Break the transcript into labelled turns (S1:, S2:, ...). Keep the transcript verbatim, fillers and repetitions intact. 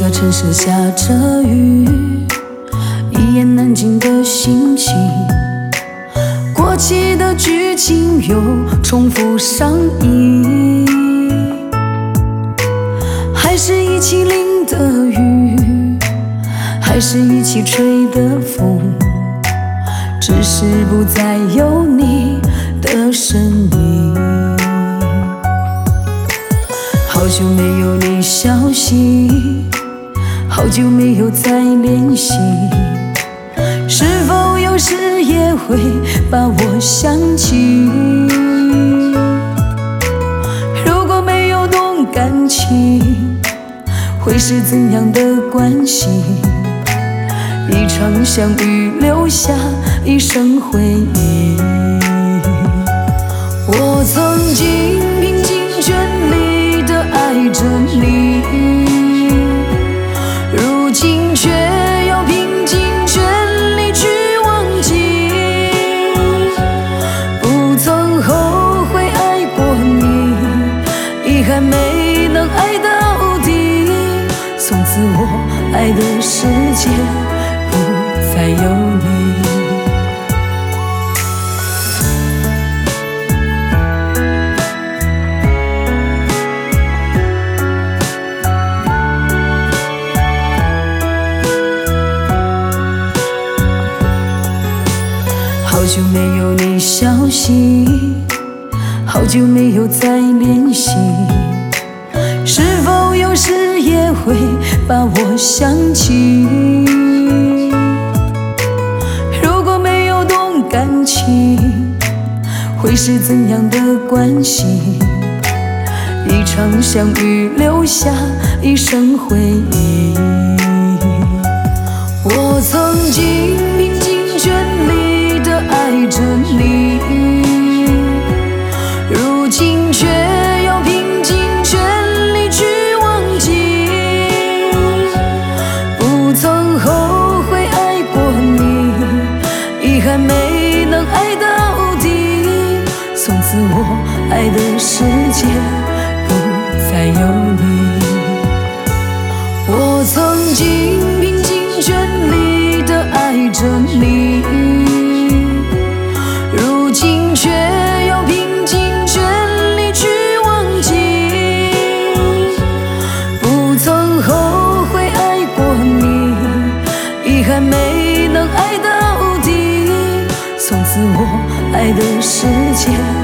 S1: 座城市下着雨，一言难尽的心情，过期的剧情又重复上映，还是一起淋的雨，还是一起吹的风，只是不再有你的身影。好久没有你消息，好久没有再联系，是否有时也会把我想起？如果没有动感情，会是怎样的关系？一场相遇留下一生回忆。我曾经拼尽全力地爱着你，如今却要拼尽全力去忘记。不曾后悔爱过你，遗憾没能爱到底。从此我爱的世界不再有你。好久没有你消息，好久没有再联系，是否有时也会把我想起？如果没有动感情，会是怎样的关系？一场相遇留下一生回忆。我曾经拼尽全力地爱着你，如今却要拼尽全力去忘记。不曾后悔爱过你，遗憾没能爱到底。从此我爱的世界不再有你。我曾经拼尽全力地爱着你，如今却要拼尽全力去忘记。不曾后悔爱过你，遗憾没能爱到底。从此我爱的世界